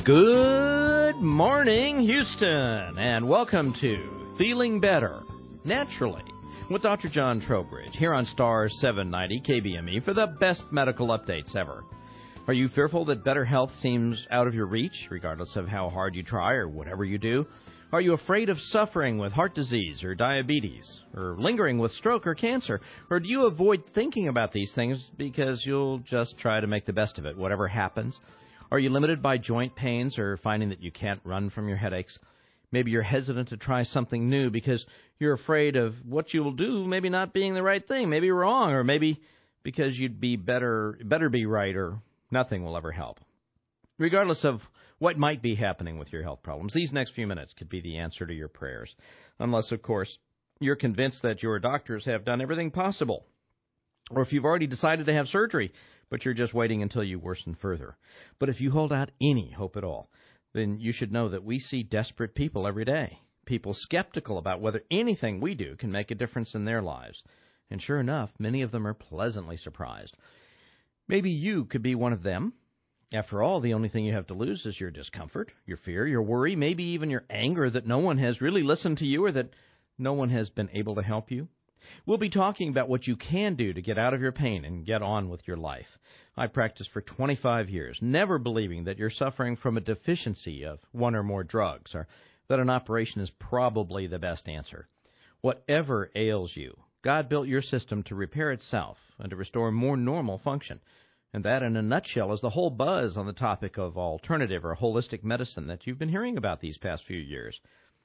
Good morning, Houston, and welcome to Feeling Better, Naturally, with Dr. John Trowbridge, here on Star 790 KBME for the best medical updates ever. Are you fearful that better health seems out of your reach, regardless of how hard you try or whatever you do? Are you afraid of suffering with heart disease or diabetes, or lingering with stroke or cancer? Or do you avoid thinking about these things because you'll just try to make the best of it, whatever happens? Are you limited by joint pains or finding that you can't run from your headaches? Maybe you're hesitant to try something new because you're afraid of what you will do maybe not being the right thing, maybe wrong, or maybe because you'd be better be right or nothing will ever help. Regardless of what might be happening with your health problems, these next few minutes could be the answer to your prayers. Unless, of course, you're convinced that your doctors have done everything possible. Or if you've already decided to have surgery, but you're just waiting until you worsen further. But if you hold out any hope at all, then you should know that we see desperate people every day. People skeptical about whether anything we do can make a difference in their lives. And sure enough, many of them are pleasantly surprised. Maybe you could be one of them. After all, the only thing you have to lose is your discomfort, your fear, your worry, maybe even your anger that no one has really listened to you or that no one has been able to help you. We'll be talking about what you can do to get out of your pain and get on with your life. I practiced for 25 years, never believing that you're suffering from a deficiency of one or more drugs or that an operation is probably the best answer. Whatever ails you, God built your system to repair itself and to restore more normal function. And that, in a nutshell, is the whole buzz on the topic of alternative or holistic medicine that you've been hearing about these past few years.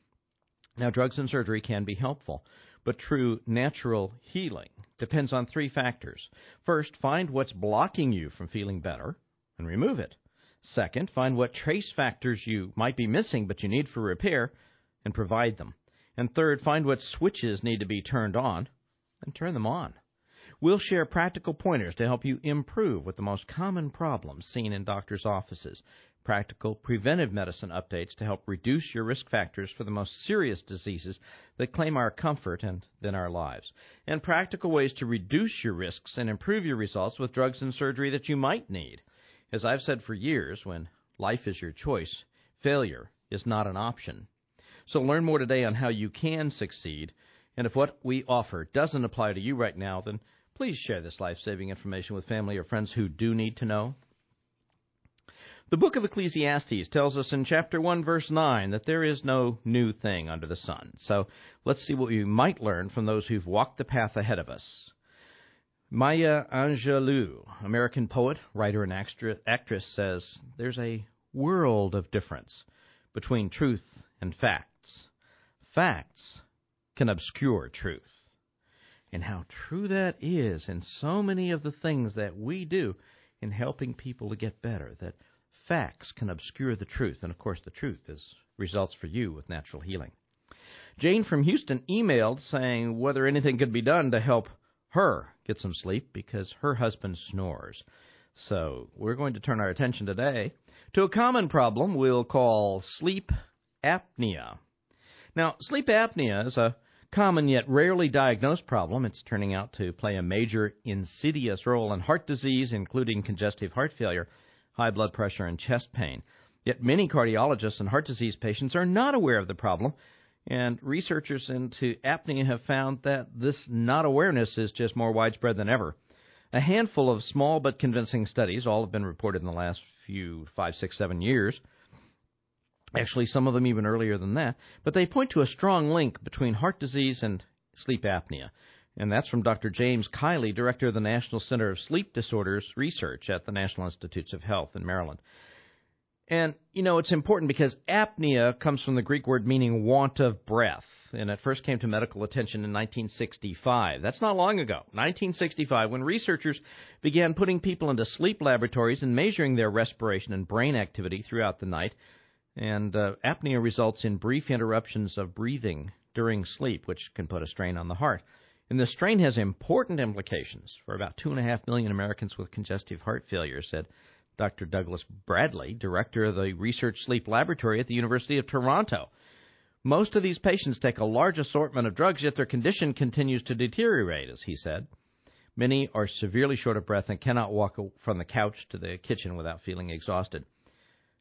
Now, drugs and surgery can be helpful, but true natural healing depends on three factors. First, find what's blocking you from feeling better and remove it. Second, find what trace factors you might be missing but you need for repair and provide them. And third, find what switches need to be turned on and turn them on. We'll share practical pointers to help you improve with the most common problems seen in doctors' offices, practical preventive medicine updates to help reduce your risk factors for the most serious diseases that claim our comfort and then our lives, and practical ways to reduce your risks and improve your results with drugs and surgery that you might need. As I've said for years, when life is your choice, failure is not an option. So learn more today on how you can succeed, and if what we offer doesn't apply to you right now, then please share this life-saving information with family or friends who do need to know. The book of Ecclesiastes tells us in chapter 1, verse 9, that there is no new thing under the sun. So let's see what we might learn from those who've walked the path ahead of us. Maya Angelou, American poet, writer, and actress, says, "There's a world of difference between truth and facts. Facts can obscure truth." And how true that is in so many of the things that we do in helping people to get better, that facts can obscure the truth. And, of course, the truth is results for you with natural healing. Jane from Houston emailed saying whether anything could be done to help her get some sleep because her husband snores. So we're going to turn our attention today to a common problem we'll call sleep apnea. Now, sleep apnea is a common yet rarely diagnosed problem. It's turning out to play a major insidious role in heart disease, including congestive heart failure, high blood pressure, and chest pain. Yet many cardiologists and heart disease patients are not aware of the problem, and researchers into apnea have found that this not awareness is just more widespread than ever. A handful of small but convincing studies, all have been reported in the last 5, 6, 7 years. Actually, some of them even earlier than that. But they point to a strong link between heart disease and sleep apnea. And that's from Dr. James Kiley, director of the National Center of Sleep Disorders Research at the National Institutes of Health in Maryland. And, it's important because apnea comes from the Greek word meaning want of breath. And it first came to medical attention in 1965. That's not long ago, 1965, when researchers began putting people into sleep laboratories and measuring their respiration and brain activity throughout the night. And apnea results in brief interruptions of breathing during sleep, which can put a strain on the heart. And the strain has important implications for about 2.5 million Americans with congestive heart failure, said Dr. Douglas Bradley, director of the Research Sleep Laboratory at the University of Toronto. Most of these patients take a large assortment of drugs, yet their condition continues to deteriorate, as he said. Many are severely short of breath and cannot walk from the couch to the kitchen without feeling exhausted.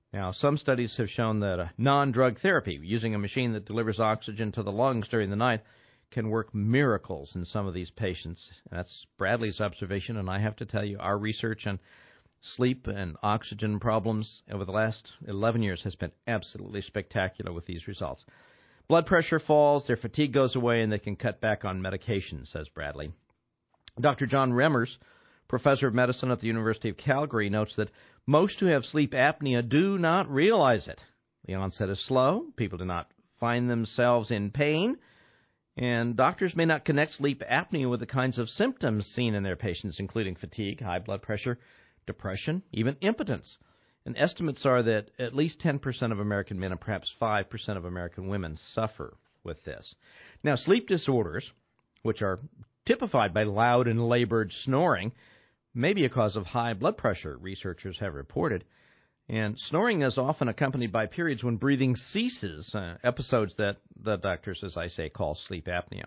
Now, some studies have shown that a non-drug therapy, using a machine that delivers oxygen to the lungs during the night, can work miracles in some of these patients. That's Bradley's observation, and I have to tell you, our research on sleep and oxygen problems over the last 11 years has been absolutely spectacular with these results. Blood pressure falls, their fatigue goes away, and they can cut back on medication, says Bradley. Dr. John Remmers, professor of medicine at the University of Calgary, notes that most who have sleep apnea do not realize it. The onset is slow, people do not find themselves in pain, and doctors may not connect sleep apnea with the kinds of symptoms seen in their patients, including fatigue, high blood pressure, depression, even impotence. And estimates are that at least 10% of American men and perhaps 5% of American women suffer with this. Now, sleep disorders, which are typified by loud and labored snoring, may be a cause of high blood pressure, researchers have reported. And snoring is often accompanied by periods when breathing ceases, episodes that the doctors, as I say, call sleep apnea.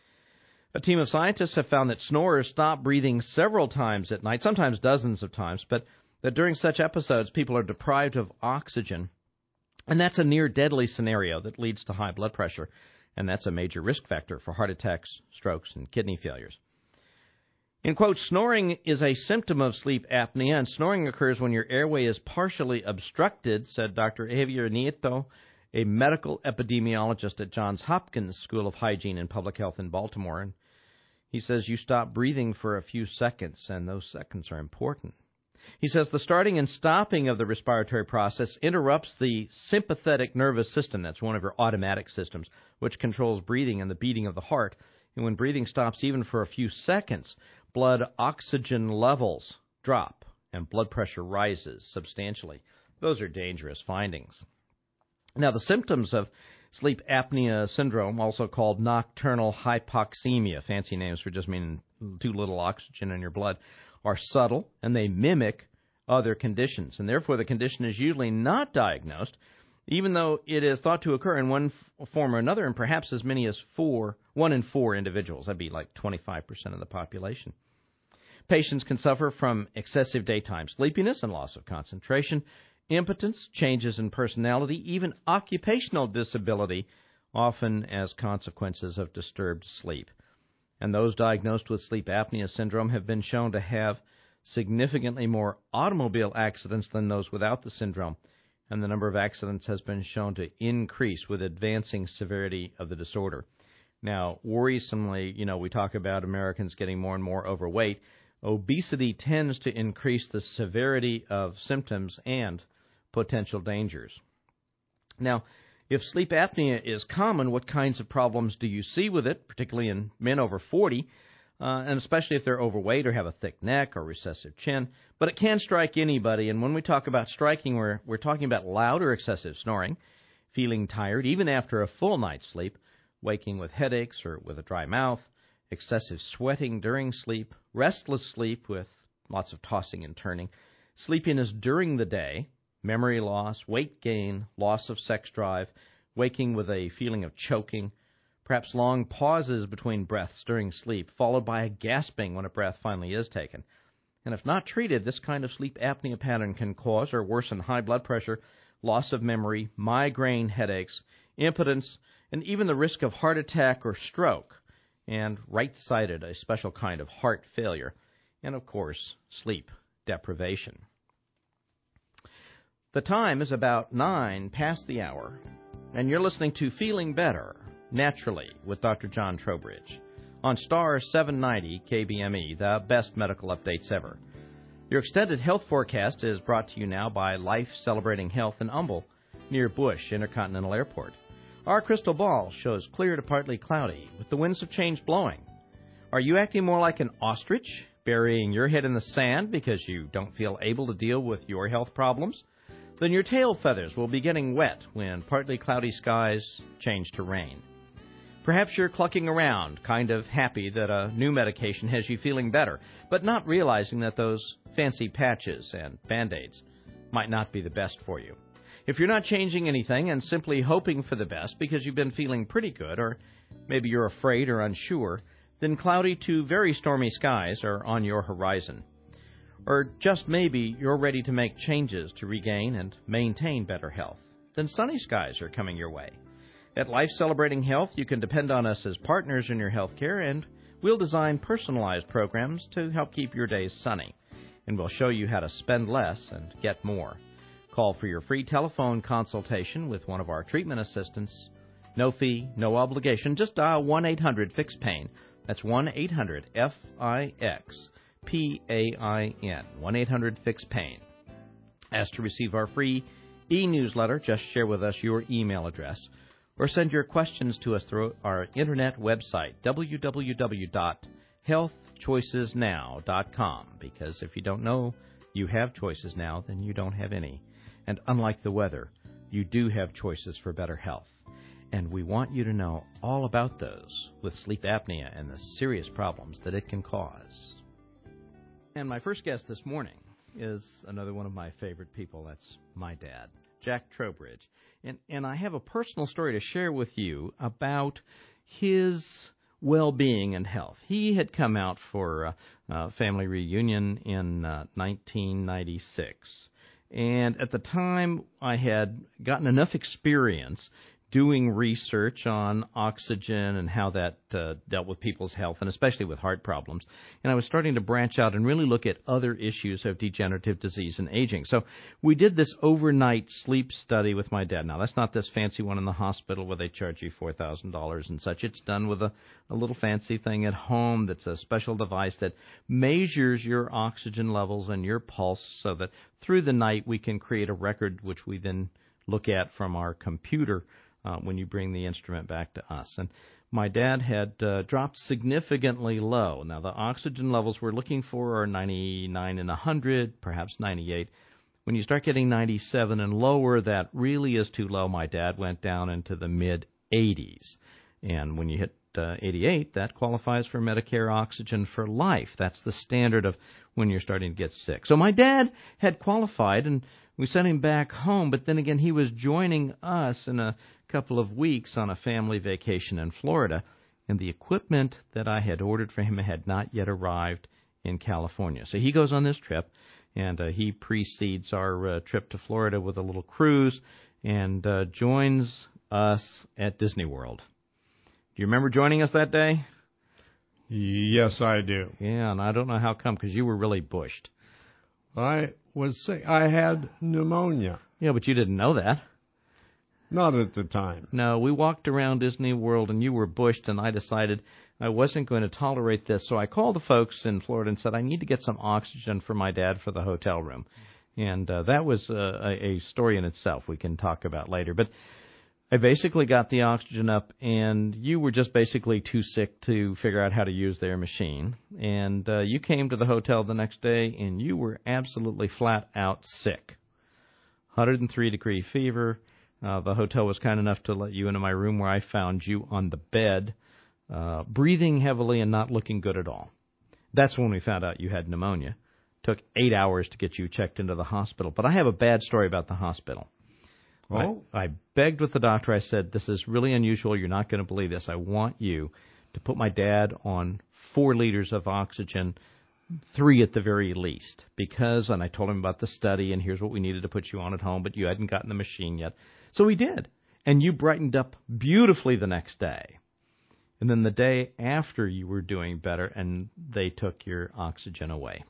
A team of scientists have found that snorers stop breathing several times at night, sometimes dozens of times, but that during such episodes, people are deprived of oxygen. And that's a near-deadly scenario that leads to high blood pressure, and that's a major risk factor for heart attacks, strokes, and kidney failures. In quote, snoring is a symptom of sleep apnea, and snoring occurs when your airway is partially obstructed, said Dr. Javier Nieto, a medical epidemiologist at Johns Hopkins School of Hygiene and Public Health in Baltimore. And he says you stop breathing for a few seconds, and those seconds are important. He says the starting and stopping of the respiratory process interrupts the sympathetic nervous system, that's one of your automatic systems, which controls breathing and the beating of the heart. And when breathing stops even for a few seconds, blood oxygen levels drop and blood pressure rises substantially. Those are dangerous findings. Now, the symptoms of sleep apnea syndrome, also called nocturnal hypoxemia, fancy names for just meaning too little oxygen in your blood, are subtle and they mimic other conditions. And therefore, the condition is usually not diagnosed, even though it is thought to occur in one form or another, and perhaps as many as 1 in 4 individuals. That'd be like 25% of the population. Patients can suffer from excessive daytime sleepiness and loss of concentration, impotence, changes in personality, even occupational disability, often as consequences of disturbed sleep. And those diagnosed with sleep apnea syndrome have been shown to have significantly more automobile accidents than those without the syndrome, and the number of accidents has been shown to increase with advancing severity of the disorder. Now, worrisomely, we talk about Americans getting more and more overweight. Obesity tends to increase the severity of symptoms and potential dangers. Now, if sleep apnea is common, what kinds of problems do you see with it, particularly in men over 40, and especially if they're overweight or have a thick neck or recessive chin? But it can strike anybody, and when we talk about striking, we're talking about loud or excessive snoring, feeling tired even after a full night's sleep, waking with headaches or with a dry mouth, excessive sweating during sleep, restless sleep with lots of tossing and turning, sleepiness during the day, memory loss, weight gain, loss of sex drive, waking with a feeling of choking, perhaps long pauses between breaths during sleep, followed by a gasping when a breath finally is taken. And if not treated, this kind of sleep apnea pattern can cause or worsen high blood pressure, loss of memory, migraine headaches, impotence, and even the risk of heart attack or stroke, and right-sided, a special kind of heart failure, and, of course, sleep deprivation. The time is about 9 past the hour, and you're listening to Feeling Better, Naturally, with Dr. John Trowbridge, on Star 790 KBME, the best medical updates ever. Your extended health forecast is brought to you now by Life Celebrating Health in Humble, near Bush Intercontinental Airport. Our crystal ball shows clear to partly cloudy, with the winds of change blowing. Are you acting more like an ostrich, burying your head in the sand because you don't feel able to deal with your health problems? Then your tail feathers will be getting wet when partly cloudy skies change to rain. Perhaps you're clucking around, kind of happy that a new medication has you feeling better, but not realizing that those fancy patches and Band-Aids might not be the best for you. If you're not changing anything and simply hoping for the best because you've been feeling pretty good, or maybe you're afraid or unsure, then cloudy to very stormy skies are on your horizon. Or just maybe you're ready to make changes to regain and maintain better health. Then sunny skies are coming your way. At Life Celebrating Health, you can depend on us as partners in your health care, and we'll design personalized programs to help keep your days sunny. And we'll show you how to spend less and get more. Call for your free telephone consultation with one of our treatment assistants. No fee, no obligation. Just dial 1-800-FIX-PAIN. That's 1-800-FIX-PAIN. 1-800-FIX-PAIN. As to receive our free e-newsletter, just share with us your email address or send your questions to us through our internet website, www.healthchoicesnow.com, because if you don't know you have choices now, then you don't have any. And unlike the weather, you do have choices for better health. And we want you to know all about those with sleep apnea and the serious problems that it can cause. And my first guest this morning is another one of my favorite people. That's my dad, Jack Trowbridge. And I have a personal story to share with you about his well-being and health. He had come out for a family reunion in 1996. And at the time, I had gotten enough experience doing research on oxygen and how that dealt with people's health, and especially with heart problems. And I was starting to branch out and really look at other issues of degenerative disease and aging. So we did this overnight sleep study with my dad. Now, that's not this fancy one in the hospital where they charge you $4,000 and such. It's done with a little fancy thing at home that's a special device that measures your oxygen levels and your pulse so that through the night we can create a record which we then look at from our computer when you bring the instrument back to us. And my dad had dropped significantly low. Now, the oxygen levels we're looking for are 99 and 100, perhaps 98. When you start getting 97 and lower, that really is too low. My dad went down into the mid-80s. And when you hit 88, that qualifies for Medicare oxygen for life. That's the standard of when you're starting to get sick. So my dad had qualified, and we sent him back home, but then again, he was joining us in a couple of weeks on a family vacation in Florida, and the equipment that I had ordered for him had not yet arrived in California. So he goes on this trip, and he precedes our trip to Florida with a little cruise and joins us at Disney World. Do you remember joining us that day? Yes, I do. Yeah, and I don't know how come, because you were really bushed. I was sick. I had pneumonia. Yeah, but you didn't know that. Not at the time. No, we walked around Disney World, and you were bushed, and I decided I wasn't going to tolerate this. So I called the folks in Florida and said, I need to get some oxygen for my dad for the hotel room. And that was a story in itself we can talk about later. But I basically got the oxygen up, and you were just basically too sick to figure out how to use their machine. And you came to the hotel the next day, and you were absolutely flat out sick. 103-degree fever. The hotel was kind enough to let you into my room where I found you on the bed, breathing heavily and not looking good at all. That's when we found out you had pneumonia. Took 8 hours to get you checked into the hospital. But I have a bad story about the hospital. Oh? I begged with the doctor. I said, this is really unusual. You're not going to believe this. I want you to put my dad on 4 liters of oxygen, 3 at the very least, because, and I told him about the study, and here's what we needed to put you on at home, but you hadn't gotten the machine yet. So we did. And you brightened up beautifully the next day. And then the day after, you were doing better, and they took your oxygen away.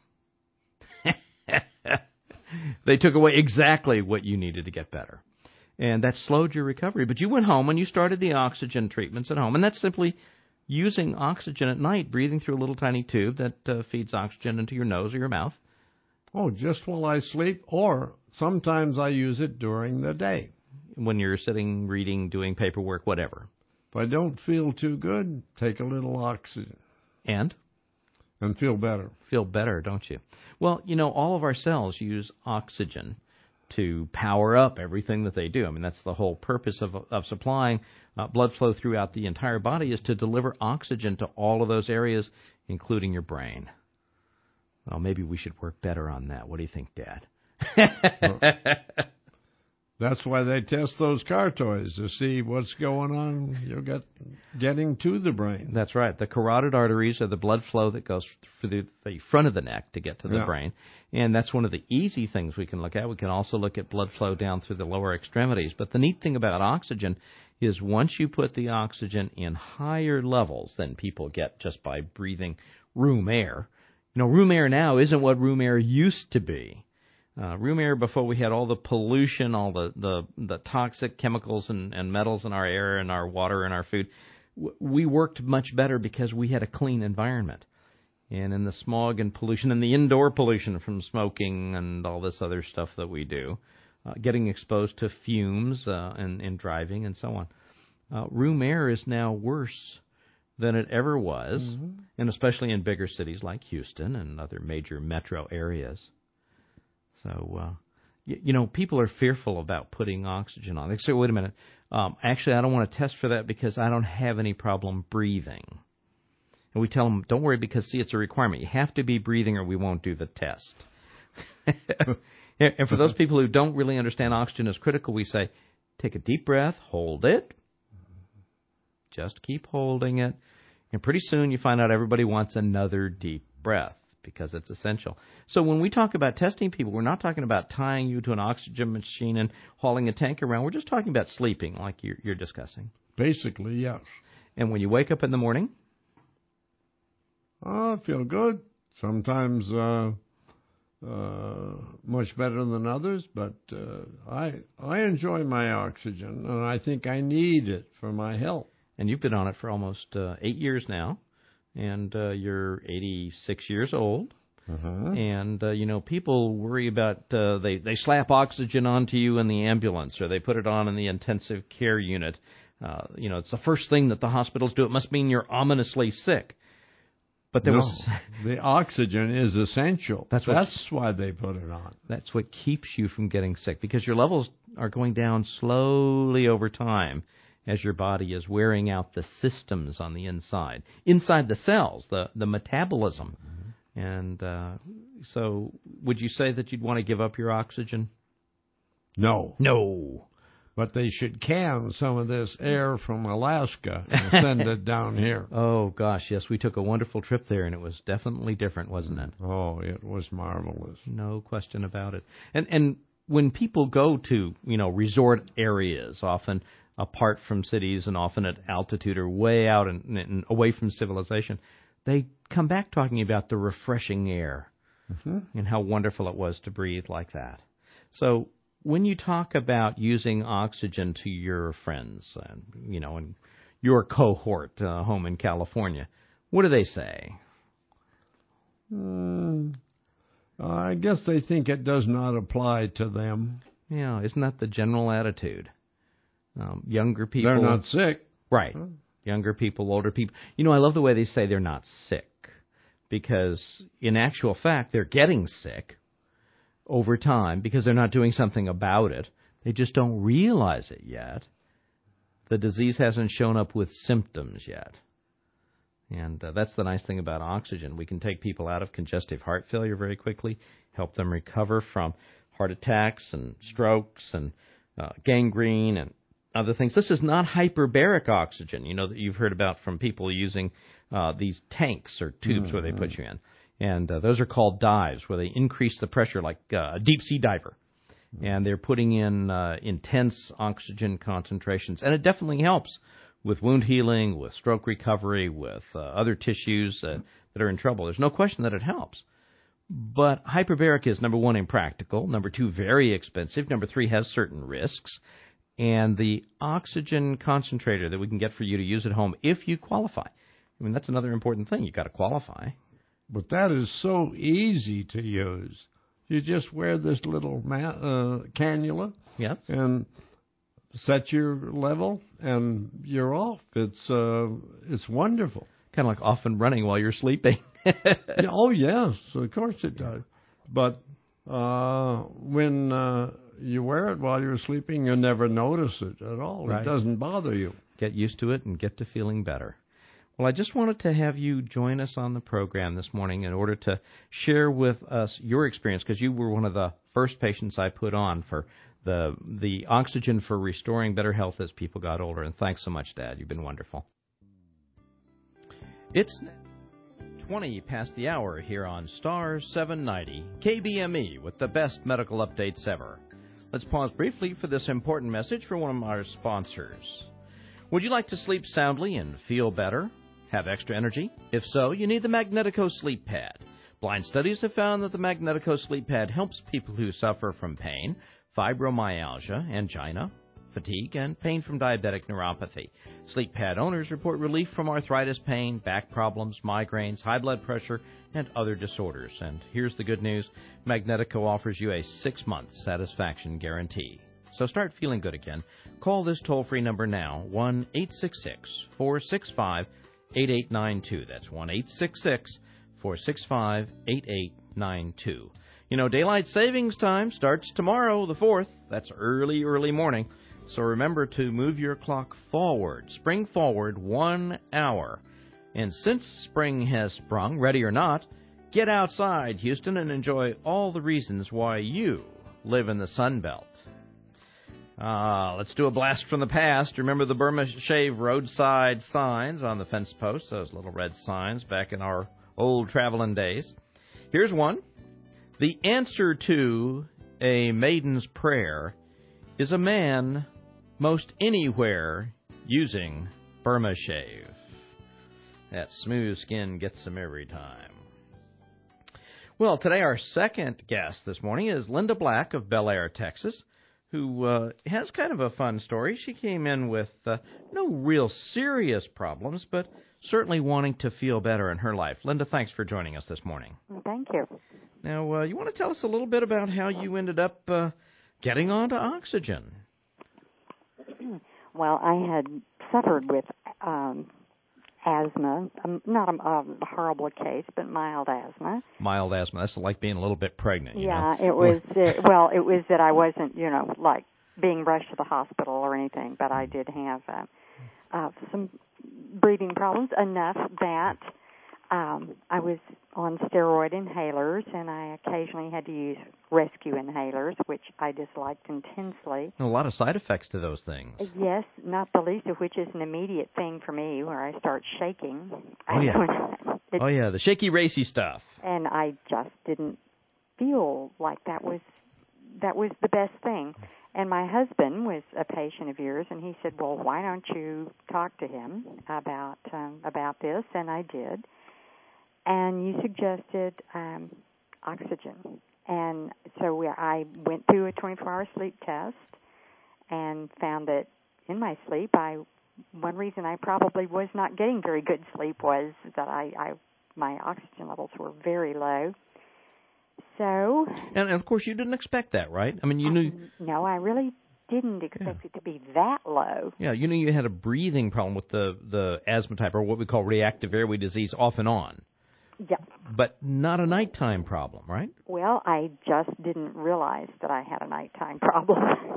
They took away exactly what you needed to get better. And that slowed your recovery. But you went home and you started the oxygen treatments at home. And that's simply using oxygen at night, breathing through a little tiny tube that feeds oxygen into your nose or your mouth. Oh, just while I sleep, or sometimes I use it during the day. When you're sitting, reading, doing paperwork, whatever. If I don't feel too good, take a little oxygen. And feel better. Feel better, don't you? Well, you know, all of our cells use oxygen to power up everything that they do. I mean, that's the whole purpose of supplying blood flow throughout the entire body, is to deliver oxygen to all of those areas, including your brain. Well, maybe we should work better on that. What do you think, Dad? That's why they test those car toys to see what's going on. You're getting to the brain. That's right. The carotid arteries are the blood flow that goes through the front of the neck to get to the brain. And that's one of the easy things we can look at. We can also look at blood flow down through the lower extremities. But the neat thing about oxygen is once you put the oxygen in higher levels than people get just by breathing room air. Room air now isn't what room air used to be. Room air, before we had all the pollution, all the toxic chemicals and metals in our air and our water and our food, we worked much better because we had a clean environment. And in the smog and pollution and the indoor pollution from smoking and all this other stuff that we do, getting exposed to fumes and driving and so on, room air is now worse than it ever was, and especially in bigger cities like Houston and other major metro areas. So, people are fearful about putting oxygen on. They say, wait a minute, actually, I don't want to test for that because I don't have any problem breathing. And we tell them, don't worry, because, see, it's a requirement. You have to be breathing or we won't do the test. And for those people who don't really understand oxygen is critical, we say, take a deep breath, hold it. Just keep holding it. And pretty soon you find out everybody wants another deep breath because it's essential. So when we talk about testing people, we're not talking about tying you to an oxygen machine and hauling a tank around. We're just talking about sleeping like you're discussing. Basically, yes. And when you wake up in the morning? I feel good. Sometimes much better than others, but I enjoy my oxygen, and I think I need it for my health. And you've been on it for almost 8 years now, and you're 86 years old. And, people worry about, they slap oxygen onto you in the ambulance, or they put it on in the intensive care unit. It's the first thing that the hospitals do. It must mean you're ominously sick. But the oxygen is essential. That's why they put it on. That's what keeps you from getting sick, because your levels are going down slowly over time as your body is wearing out the systems on the inside the cells, the metabolism. And so would you say that you'd want to give up your oxygen? No. No. But they should can some of this air from Alaska and send it down here. Oh, gosh, yes. We took a wonderful trip there, and it was definitely different, wasn't it? Oh, it was marvelous. No question about it. And when people go to, resort areas, often apart from cities and often at altitude or way out and away from civilization, they come back talking about the refreshing air and how wonderful it was to breathe like that. So when you talk about using oxygen to your friends, and your cohort home in California, what do they say? I guess they think it does not apply to them. Yeah, isn't that the general attitude? Younger people... They're not sick. Right. Younger people, older people. I love the way they say they're not sick, because in actual fact, they're getting sick over time because they're not doing something about it. They just don't realize it yet. The disease hasn't shown up with symptoms yet. And that's the nice thing about oxygen. We can take people out of congestive heart failure very quickly, help them recover from heart attacks and strokes and gangrene and other things. This is not hyperbaric oxygen, that you've heard about from people using these tanks or tubes where they put you in. And those are called dives, where they increase the pressure like a deep-sea diver. And they're putting in intense oxygen concentrations. And it definitely helps with wound healing, with stroke recovery, with other tissues that are in trouble. There's no question that it helps. But hyperbaric is, number one, impractical. Number two, very expensive. Number three, has certain risks. And the oxygen concentrator that we can get for you to use at home, if you qualify. That's another important thing. You've got to qualify. But that is so easy to use. You just wear this little cannula. Yes. And set your level, and you're off. It's wonderful. Kind of like off and running while you're sleeping. Oh, yes, of course it does. But when you wear it while you're sleeping, you never notice it at all. Right. It doesn't bother you. Get used to it and get to feeling better. Well, I just wanted to have you join us on the program this morning in order to share with us your experience, because you were one of the first patients I put on for the oxygen for restoring better health as people got older. And thanks so much, Dad. You've been wonderful. It's 20 past the hour here on Star 790 KBME with the best medical updates ever. Let's pause briefly for this important message from one of our sponsors. Would you like to sleep soundly and feel better? Have extra energy? If so, you need the Magnetico Sleep Pad. Blind studies have found that the Magnetico Sleep Pad helps people who suffer from pain, fibromyalgia, angina, fatigue, and pain from diabetic neuropathy. Sleep Pad owners report relief from arthritis pain, back problems, migraines, high blood pressure, and other disorders. And here's the good news. Magnetico offers you a 6-month satisfaction guarantee. So start feeling good again. Call this toll-free number now, 1-866-465-8892. That's 1-866-465-8892. You know, daylight savings time starts tomorrow, the 4th. That's early, early morning. So remember to move your clock forward, spring forward 1 hour. And since spring has sprung, ready or not, get outside, Houston, and enjoy all the reasons why you live in the Sun Belt. Let's do a blast from the past. Remember the Burma Shave roadside signs on the fence posts, those little red signs back in our old traveling days. Here's one. The answer to a maiden's prayer is a man most anywhere using Burma Shave. That smooth skin gets them every time. Well, today our second guest this morning is Linda Black of Bel Air, Texas, who has kind of a fun story. She came in with no real serious problems, but certainly wanting to feel better in her life. Linda, thanks for joining us this morning. Thank you. Now, you want to tell us a little bit about how you ended up getting onto oxygen? Well, I had suffered with asthma, not a horrible case, but mild asthma. Mild asthma. That's like being a little bit pregnant, you yeah, know? It was, it was that I wasn't, like being rushed to the hospital or anything, but I did have some breathing problems, enough that I was on steroid inhalers, and I occasionally had to use rescue inhalers, which I disliked intensely. A lot of side effects to those things. Yes, not the least of which is an immediate thing for me where I start shaking. Oh, yeah. The shaky, racy stuff. And I just didn't feel like that was the best thing. And my husband was a patient of yours, and he said, well, why don't you talk to him about this? And I did. And you suggested oxygen. And so I went through a 24-hour sleep test and found that in my sleep, one reason I probably was not getting very good sleep was that my oxygen levels were very low. So, and of course, you didn't expect that, right? I mean, you knew. No, I really didn't expect it to be that low. Yeah, you knew you had a breathing problem with the asthma type, or what we call reactive airway disease, off and on. Yeah. But not a nighttime problem, right? Well, I just didn't realize that I had a nighttime problem.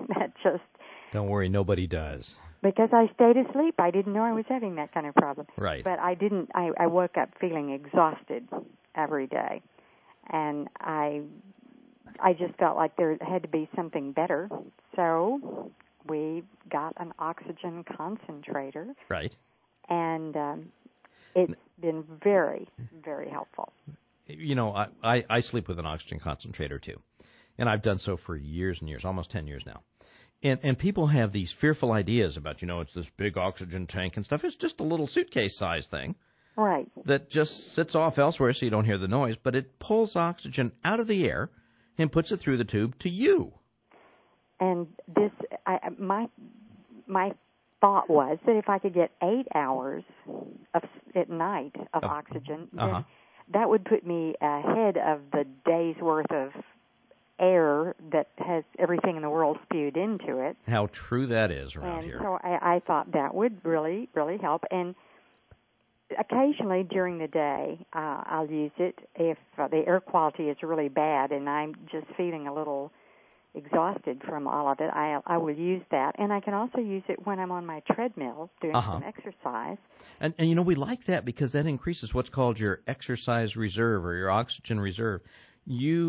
Don't worry, nobody does. Because I stayed asleep, I didn't know I was having that kind of problem. Right. But I didn't. I woke up feeling exhausted every day, and I just felt like there had to be something better. So we got an oxygen concentrator. Right. And it's been very, very helpful. You know, I sleep with an oxygen concentrator, too. And I've done so for years and years, almost 10 years now. And people have these fearful ideas about, it's this big oxygen tank and stuff. It's just a little suitcase-sized thing. Right. That just sits off elsewhere so you don't hear the noise. But it pulls oxygen out of the air and puts it through the tube to you. And my thought was that if I could get 8 hours at night of oxygen, then that would put me ahead of the day's worth of air that has everything in the world spewed into it. How true that is around here. And so I thought that would really, really help. And occasionally during the day, I'll use it if the air quality is really bad and I'm just feeling a little exhausted from all of it. I will use that. And I can also use it when I'm on my treadmill doing some exercise. And we like that because that increases what's called your exercise reserve or your oxygen reserve. You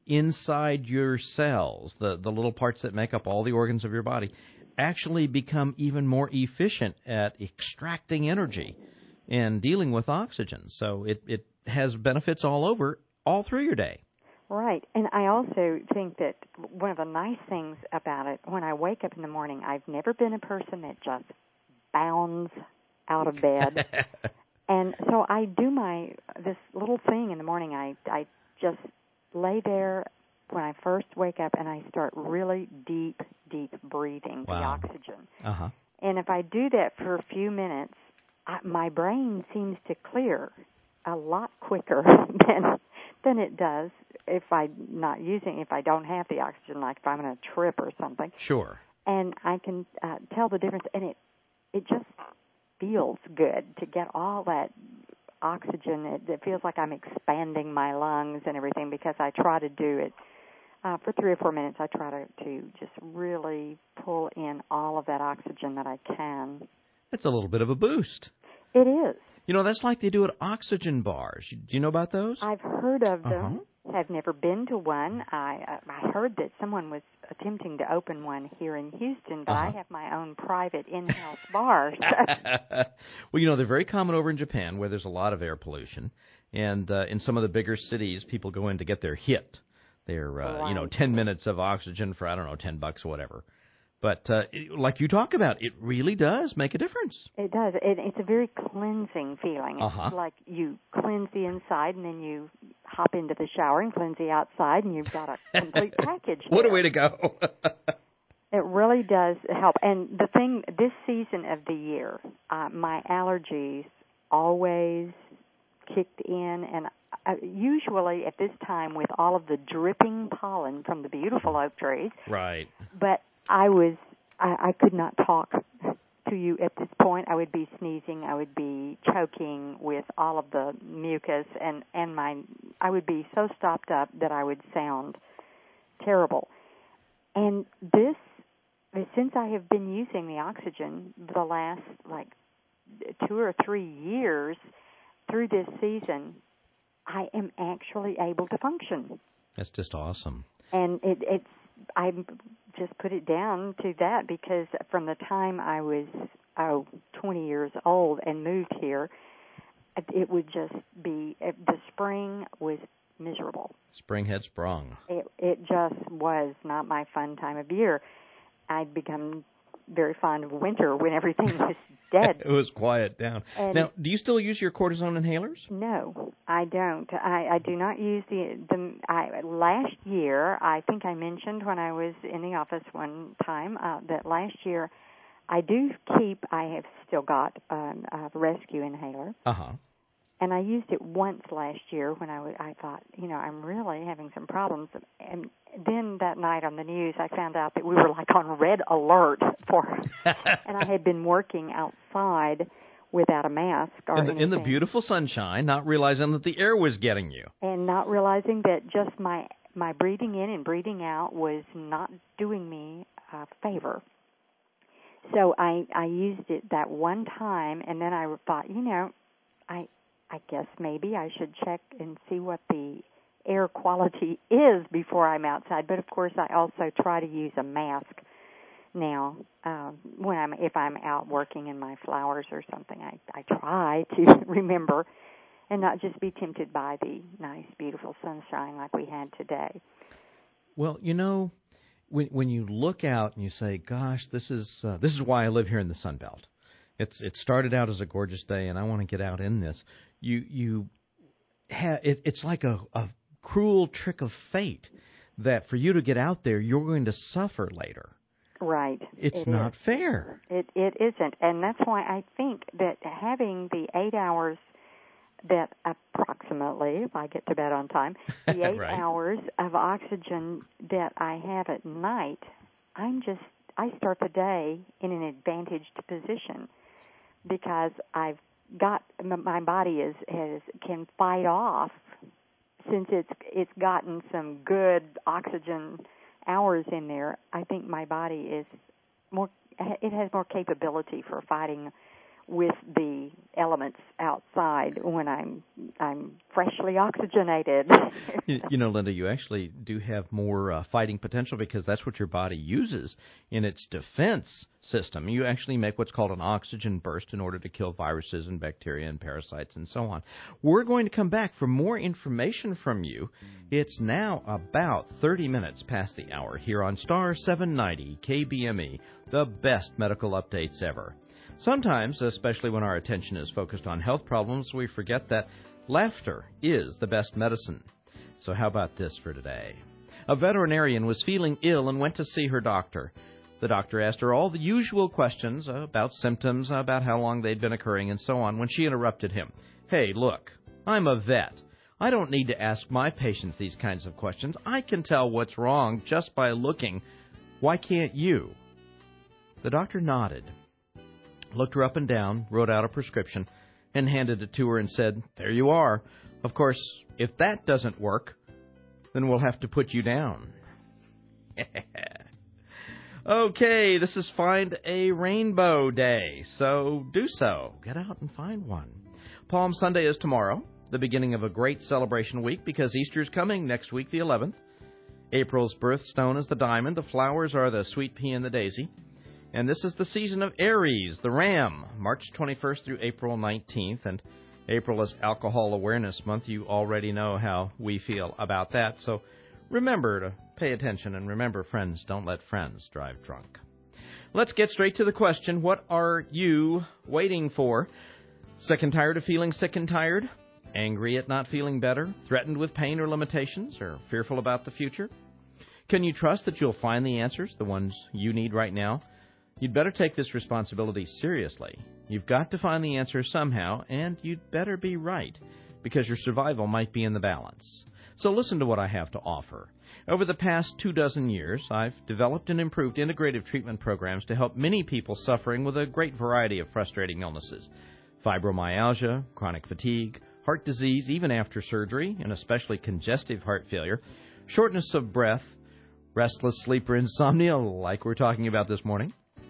inside your cells, the little parts that make up all the organs of your body, actually become even more efficient at extracting energy and dealing with oxygen. So it has benefits all through your day. Right. And I also think that one of the nice things about it, when I wake up in the morning, I've never been a person that just bounds out of bed. And so I do this little thing in the morning. I just lay there when I first wake up, and I start really deep breathing the oxygen. Uh-huh. And if I do that for a few minutes, my brain seems to clear a lot quicker than it does if I don't have the oxygen, like if I'm on a trip or something. Sure. And I can tell the difference, and it just feels good to get all that oxygen. It feels like I'm expanding my lungs and everything, because I try to do it for 3 or 4 minutes. I try to just really pull in all of that oxygen that I can. It's a little bit of a boost. It is. That's like they do at oxygen bars. Do you know about those? I've heard of them. Uh-huh. I've never been to one. I heard that someone was attempting to open one here in Houston, but I have my own private in-house bar. So. Well, they're very common over in Japan, where there's a lot of air pollution. And in some of the bigger cities, people go in to get their hit. They're, 10 minutes of oxygen for, $10 or whatever. But like you talk about, it really does make a difference. It does. It's a very cleansing feeling. Uh-huh. It's like you cleanse the inside, and then you hop into the shower and cleanse the outside, and you've got a complete package there. What a way to go. It really does help. And the thing, this season of the year, my allergies always kicked in, and usually at this time with all of the dripping pollen from the beautiful oak trees. Right. But I could not talk to you at this point. I would be sneezing. I would be choking with all of the mucus, and I would be so stopped up that I would sound terrible. And since I have been using the oxygen the last 2 or 3 years through this season, I am actually able to function. That's just awesome. And I just put it down to that, because from the time I was 20 years old and moved here, it would just be, the spring was miserable. Spring had sprung. It just was not my fun time of year. I'd become very fond of winter when everything was dead. It was quiet down. And now, do you still use your cortisone inhalers? No, I don't. I do not use last year, I think I mentioned when I was in the office one time that last year I have still got a rescue inhaler. Uh-huh. And I used it once last year when I thought, I'm really having some problems. And then that night on the news, I found out that we were on red alert and I had been working outside without a mask or anything. In the beautiful sunshine, not realizing that the air was getting you. And not realizing that just my breathing in and breathing out was not doing me a favor. So I used it that one time, and then I thought, I guess maybe I should check and see what the air quality is before I'm outside. But of course, I also try to use a mask now if I'm out working in my flowers or something. I try to remember and not just be tempted by the nice, beautiful sunshine like we had today. Well, when you look out and you say, "Gosh, this is why I live here in the Sun Belt." It started out as a gorgeous day, and I want to get out in this. It's like a cruel trick of fate that for you to get out there, you're going to suffer later. Right. It's not fair. It isn't, and that's why I think that having the 8 hours that approximately, if I get to bed on time, the 8 right. hours of oxygen that I have at night, I start the day in an advantaged position because I've got my body can fight off since it's gotten some good oxygen hours in there. I think my body has more capability for fighting with the elements outside when I'm freshly oxygenated. You know, Linda, you actually do have more fighting potential because that's what your body uses in its defense system. You actually make what's called an oxygen burst in order to kill viruses and bacteria and parasites and so on. We're going to come back for more information from you. It's now about 30 minutes past the hour here on Star 790 KBME, the best medical updates ever. Sometimes, especially when our attention is focused on health problems, we forget that laughter is the best medicine. So how about this for today? A veterinarian was feeling ill and went to see her doctor. The doctor asked her all the usual questions about symptoms, about how long they'd been occurring, and so on, when she interrupted him. Hey, look, I'm a vet. I don't need to ask my patients these kinds of questions. I can tell what's wrong just by looking. Why can't you? The doctor nodded, looked her up and down, wrote out a prescription, and handed it to her and said, there you are. Of course, if that doesn't work, then we'll have to put you down. Okay, this is Find a Rainbow Day, so do so. Get out and find one. Palm Sunday is tomorrow, the beginning of a great celebration week because Easter's coming next week, the 11th. April's birthstone is the diamond, the flowers are the sweet pea and the daisy. And this is the season of Aries, the ram, March 21st through April 19th. And April is Alcohol Awareness Month. You already know how we feel about that. So remember to pay attention, and remember, friends, don't let friends drive drunk. Let's get straight to the question. What are you waiting for? Sick and tired of feeling sick and tired? Angry at not feeling better? Threatened with pain or limitations? Or fearful about the future? Can you trust that you'll find the answers, the ones you need right now? You'd better take this responsibility seriously. You've got to find the answer somehow, and you'd better be right, because your survival might be in the balance. So listen to what I have to offer. Over the past 24 years, I've developed and improved integrative treatment programs to help many people suffering with a great variety of frustrating illnesses. Fibromyalgia, chronic fatigue, heart disease, even after surgery, and especially congestive heart failure, shortness of breath, restless sleep or insomnia, like we're talking about this morning,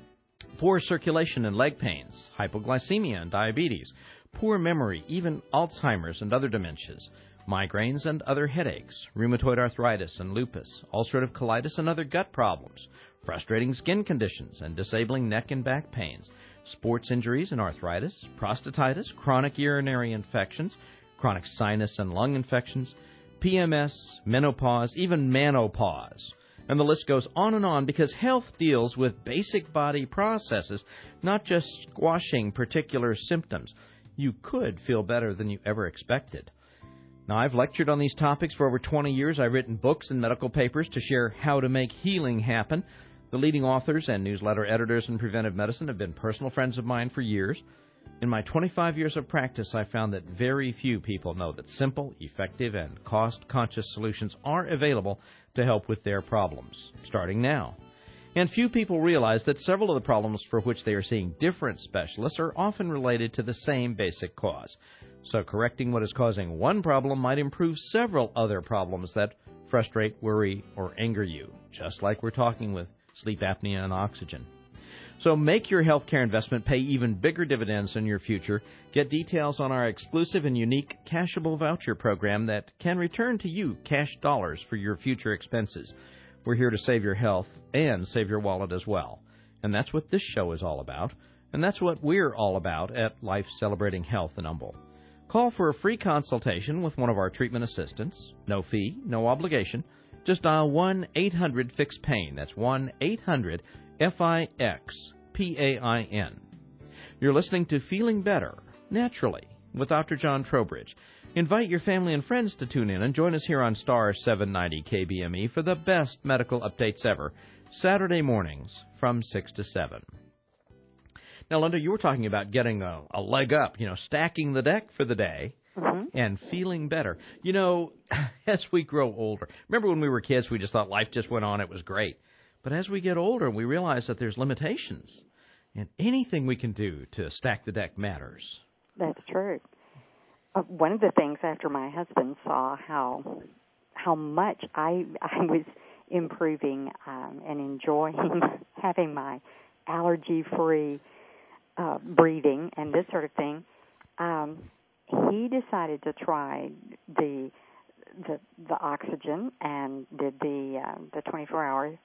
poor circulation and leg pains, hypoglycemia and diabetes, poor memory, even Alzheimer's and other dementias, migraines and other headaches, rheumatoid arthritis and lupus, ulcerative colitis and other gut problems, frustrating skin conditions and disabling neck and back pains, sports injuries and arthritis, prostatitis, chronic urinary infections, chronic sinus and lung infections, PMS, menopause, even manopause. And the list goes on and on because health deals with basic body processes, not just squashing particular symptoms. You could feel better than you ever expected. Now, I've lectured on these topics for over 20 years. I've written books and medical papers to share how to make healing happen. The leading authors and newsletter editors in preventive medicine have been personal friends of mine for years. In my 25 years of practice, I found that very few people know that simple, effective, and cost-conscious solutions are available to help with their problems, starting now. And few people realize that several of the problems for which they are seeing different specialists are often related to the same basic cause. So correcting what is causing one problem might improve several other problems that frustrate, worry, or anger you, just like we're talking with sleep apnea and oxygen. So make your healthcare investment pay even bigger dividends in your future. Get details on our exclusive and unique cashable voucher program that can return to you cash dollars for your future expenses. We're here to save your health and save your wallet as well. And that's what this show is all about. And that's what we're all about at Life Celebrating Health in Humble. Call for a free consultation with one of our treatment assistants. No fee, no obligation. Just dial 1-800-FIX-PAIN. That's 1-800-FIX-PAIN. You're listening to Feeling Better, Naturally, with Dr. John Trowbridge. Invite your family and friends to tune in and join us here on Star 790 KBME for the best medical updates ever, Saturday mornings from 6 to 7. Now, Linda, you were talking about getting a leg up, stacking the deck for the day. Mm-hmm. And feeling better. As we grow older, remember when we were kids, we just thought life just went on, it was great. But as we get older, we realize that there's limitations. And anything we can do to stack the deck matters. That's true. One of the things after my husband saw how much I was improving and enjoying having my allergy-free breathing and this sort of thing, he decided to try the oxygen and did the 24-hour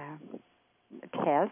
test,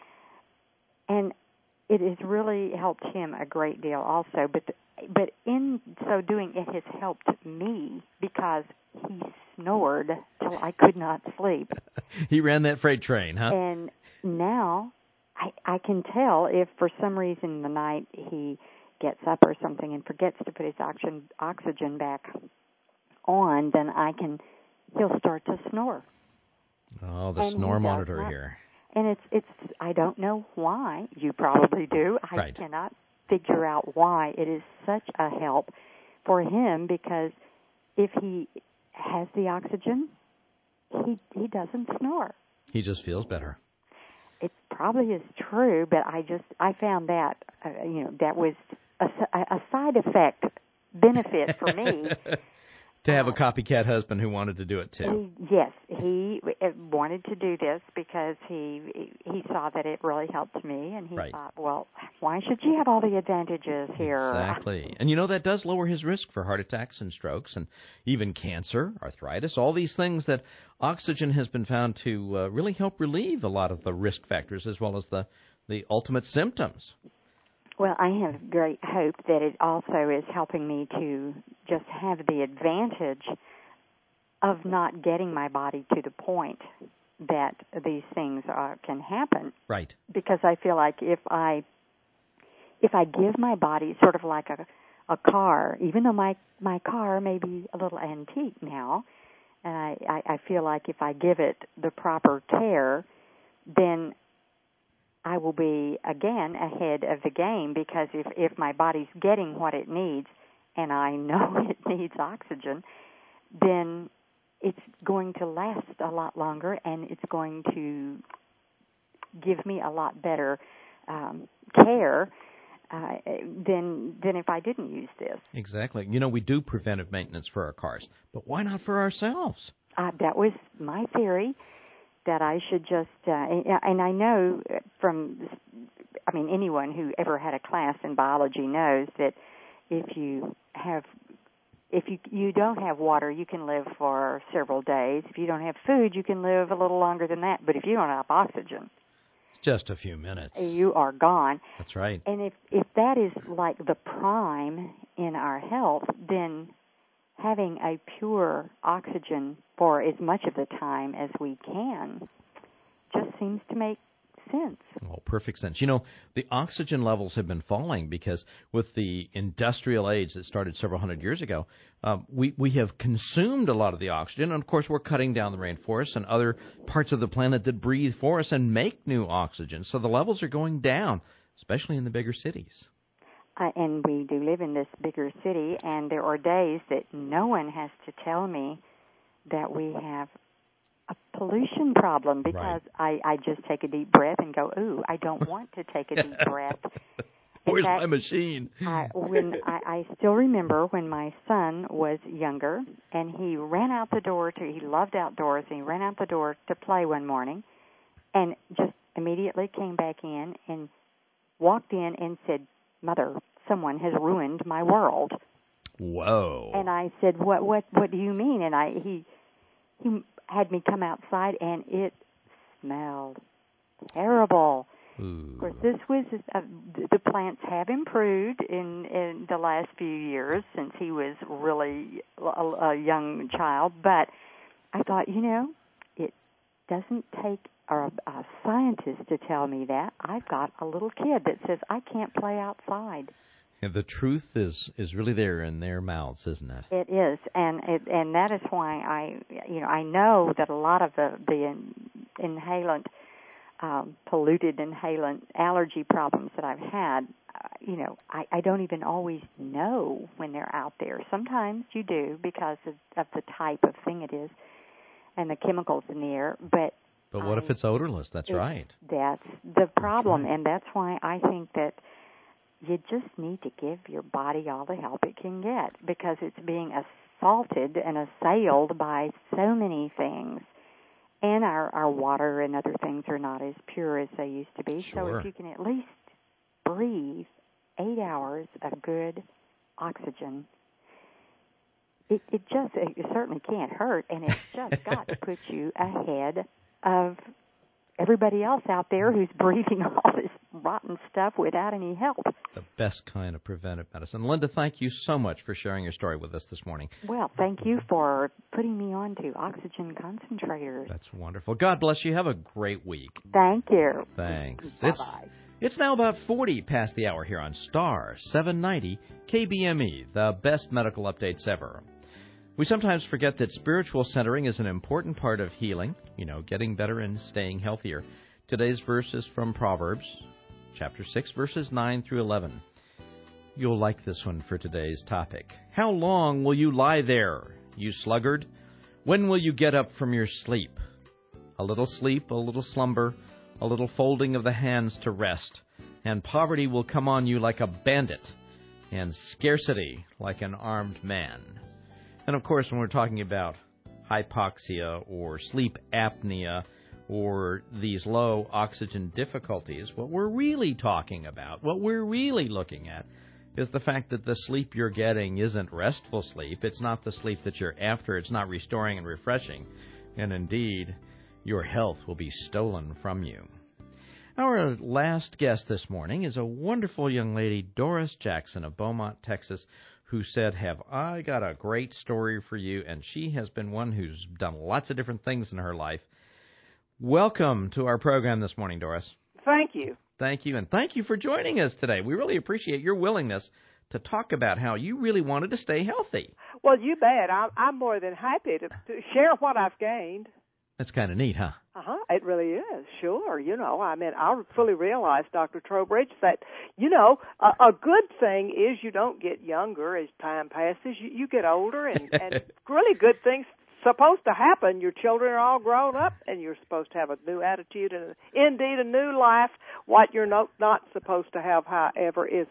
and it has really helped him a great deal also. But in so doing, it has helped me because he snored till I could not sleep. He ran that freight train, huh? And now I can tell if for some reason in the night he gets up or something and forgets to put his oxygen back on, then he'll start to snore. Oh, the snore monitor here. And it's I don't know why. You probably do. I cannot figure out why. It is such a help for him because if he has the oxygen, he doesn't snore. He just feels better. It probably is true, but I found that that was a side effect benefit for me. To have a copycat husband who wanted to do it too. Yes, he wanted to do this because he saw that it really helped me, and he thought, well, why should you have all the advantages here? Exactly. And that does lower his risk for heart attacks and strokes and even cancer, arthritis, all these things that oxygen has been found to really help relieve a lot of the risk factors as well as the ultimate symptoms. Well, I have great hope that it also is helping me to just have the advantage of not getting my body to the point that these things can happen. Right. Because I feel like if I give my body sort of like a car, even though my car may be a little antique now, and I feel like if I give it the proper care, then I will be, again, ahead of the game because if my body's getting what it needs, and I know it needs oxygen, then it's going to last a lot longer, and it's going to give me a lot better care than if I didn't use this. Exactly. We do preventive maintenance for our cars, but why not for ourselves? That was my theory. That I should just, and I know anyone who ever had a class in biology knows that if you don't have water, you can live for several days. If you don't have food, you can live a little longer than that. But if you don't have oxygen, it's just a few minutes. You are gone. That's right. And if that is like the prime in our health, then having a pure oxygen for as much of the time as we can just seems to make sense. Oh, perfect sense. The oxygen levels have been falling because with the industrial age that started several hundred years ago, we have consumed a lot of the oxygen, and of course we're cutting down the rainforests and other parts of the planet that breathe for us and make new oxygen. So the levels are going down, especially in the bigger cities. And we do live in this bigger city, and there are days that no one has to tell me that we have a pollution problem because I just take a deep breath and go, ooh, I don't want to take a deep breath. Where's my machine? I still remember when my son was younger, and he ran out the door he loved outdoors, and he ran out the door to play one morning, and just immediately came back in and walked in and said, Mother, someone has ruined my world. Whoa. And I said, What do you mean? And he had me come outside, and it smelled terrible. Ooh. Of course, this was the plants have improved in the last few years since he was really a young child. But I thought, it doesn't take a scientist to tell me that. I've got a little kid that says I can't play outside. And the truth is really there in their mouths, isn't it? It is, and that is why I know that a lot of the inhalant, polluted inhalant allergy problems that I've had, I don't even always know when they're out there. Sometimes you do because of the type of thing it is and the chemicals in the air, But what if it's odorless? That's right. That's the problem, and that's why I think that you just need to give your body all the help it can get because it's being assaulted and assailed by so many things. And our water and other things are not as pure as they used to be. Sure. So if you can at least breathe 8 hours of good oxygen, it certainly can't hurt, and it's just got to put you ahead of everybody else out there who's breathing all this rotten stuff without any help. The best kind of preventive medicine. Linda, thank you so much for sharing your story with us this morning. Well, thank you for putting me on to oxygen concentrators. That's wonderful. God bless you. Have a great week. Thank you. Thanks. Bye-bye. It's now about 40 past the hour here on Star 790 KBME, the best medical updates ever. We sometimes forget that spiritual centering is an important part of healing, getting better and staying healthier. Today's verse is from Proverbs, chapter 6, verses 9 through 11. You'll like this one for today's topic. How long will you lie there, you sluggard? When will you get up from your sleep? A little sleep, a little slumber, a little folding of the hands to rest, and poverty will come on you like a bandit, and scarcity like an armed man. And, of course, when we're talking about hypoxia or sleep apnea or these low oxygen difficulties, what we're really talking about, what we're really looking at, is the fact that the sleep you're getting isn't restful sleep. It's not the sleep that you're after. It's not restoring and refreshing. And, indeed, your health will be stolen from you. Our last guest this morning is a wonderful young lady, Doris Jackson of Beaumont, Texas, who said, have I got a great story for you? And she has been one who's done lots of different things in her life. Welcome to our program this morning, Doris. Thank you. Thank you, and thank you for joining us today. We really appreciate your willingness to talk about how you really wanted to stay healthy. Well, you bet. I'm more than happy to share what I've gained. That's kind of neat, huh? It really is, sure. I fully realize, Dr. Trowbridge, that, a good thing is you don't get younger as time passes. You get older, and really good things supposed to happen. Your children are all grown up, and you're supposed to have a new attitude and, indeed, a new life. What you're not supposed to have, however, is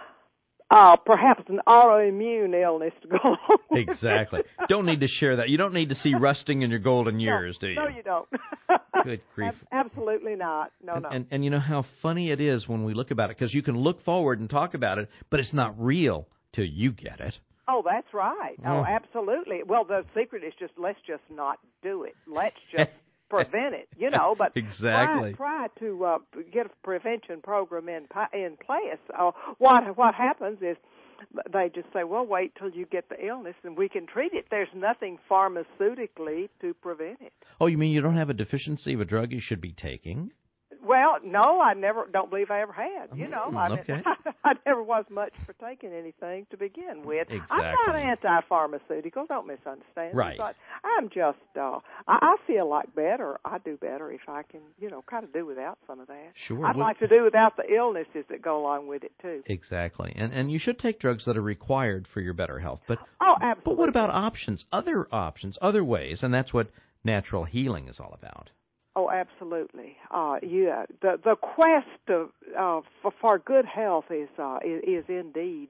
perhaps an autoimmune illness to go along with it. Exactly. Don't need to share that. You don't need to see rusting in your golden years, do you? No, you don't. Good grief. Absolutely not. No. And you know how funny it is when we look about it, because you can look forward and talk about it, but it's not real till you get it. Oh, that's right. Oh, absolutely. Well, the secret is let's just not do it. Let's just prevent it, but exactly. Try to get a prevention program in place. What happens is they just say, well, wait till you get the illness and we can treat it. There's nothing pharmaceutically to prevent it. Oh, you mean you don't have a deficiency of a drug you should be taking? Well, no, I don't believe I ever had. Okay. I never was much for taking anything to begin with. Exactly. I'm not anti-pharmaceutical. Don't misunderstand me. Right. But I'm just, I feel like better. I do better if I can, kind of do without some of that. Sure. I'd like to do without the illnesses that go along with it, too. Exactly. And you should take drugs that are required for your better health. But, absolutely. But what about options, other ways? And that's what natural healing is all about. Oh, absolutely. The quest for good health is indeed.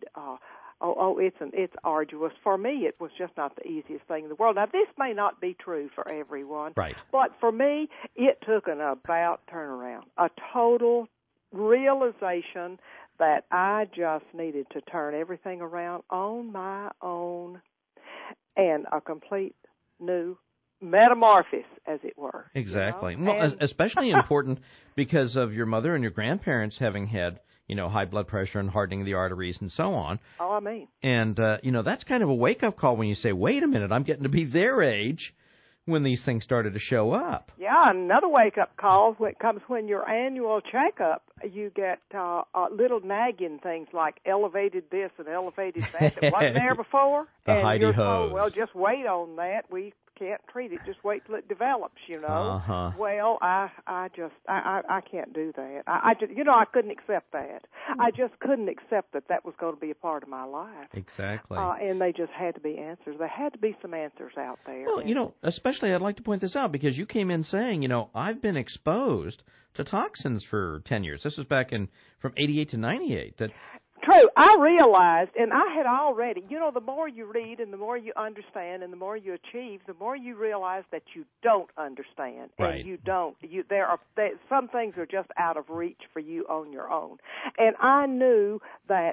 It's arduous. For me, it was just not the easiest thing in the world. Now, this may not be true for everyone, right? But for me, it took an about turnaround, a total realization that I just needed to turn everything around on my own, and a complete new metamorphosis, as it were. Exactly. Well, especially important because of your mother and your grandparents having had, high blood pressure and hardening of the arteries and so on. Oh, I mean. And, that's kind of a wake-up call when you say, wait a minute, I'm getting to be their age when these things started to show up. Yeah, another wake-up call comes when your annual checkup, you get little nagging things like elevated this and elevated that that wasn't there before. The and you're hidey-hos. told, well, just wait on that. We can't treat it. Just wait till it develops, Uh-huh. Well, I can't do that. I just, I couldn't accept that. I just couldn't accept that was going to be a part of my life. Exactly. And they just had to be answers. There had to be some answers out there. Well, especially I'd like to point this out because you came in saying, I've been exposed to toxins for 10 years. This was back from 88 to 98. True. I realized, and I had already, the more you read and the more you understand and the more you achieve, the more you realize that you don't understand. Right. And you don't. Some things are just out of reach for you on your own. And I knew that,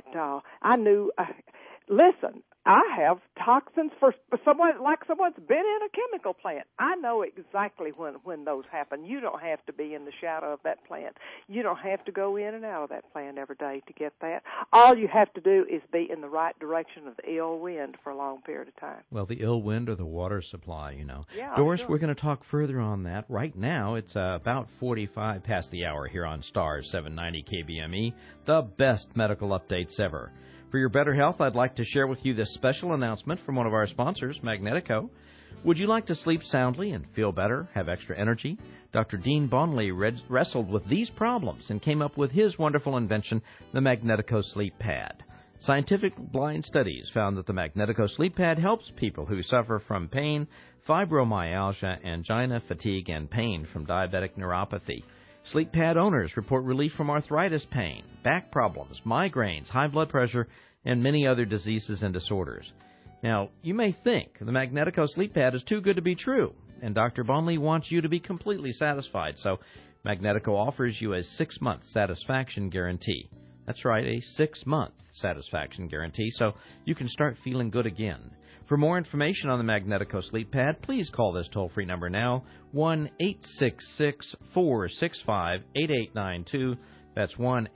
listen, I have toxins for someone, like someone's been in a chemical plant. I know exactly when those happen. You don't have to be in the shadow of that plant. You don't have to go in and out of that plant every day to get that. All you have to do is be in the right direction of the ill wind for a long period of time. Well, the ill wind or the water supply, Yeah, Doris, sure. we're going to talk further on that. Right now, it's about 45 past the hour here on Stars 790 KBME, the best medical updates ever. For your better health, I'd like to share with you this special announcement from one of our sponsors, Magnetico. Would you like to sleep soundly and feel better, have extra energy? Dr. Dean Bonley wrestled with these problems and came up with his wonderful invention, the Magnetico Sleep Pad. Scientific blind studies found that the Magnetico Sleep Pad helps people who suffer from pain, fibromyalgia, angina, fatigue, and pain from diabetic neuropathy. Sleep pad owners report relief from arthritis pain, back problems, migraines, high blood pressure, and many other diseases and disorders. Now, you may think the Magnetico Sleep Pad is too good to be true, and Dr. Bonley wants you to be completely satisfied, so Magnetico offers you a 6-month satisfaction guarantee. That's right, a 6-month satisfaction guarantee, so you can start feeling good again. For more information on the Magnetico Sleep Pad, please call this toll-free number now, 1-866-465-8892. That's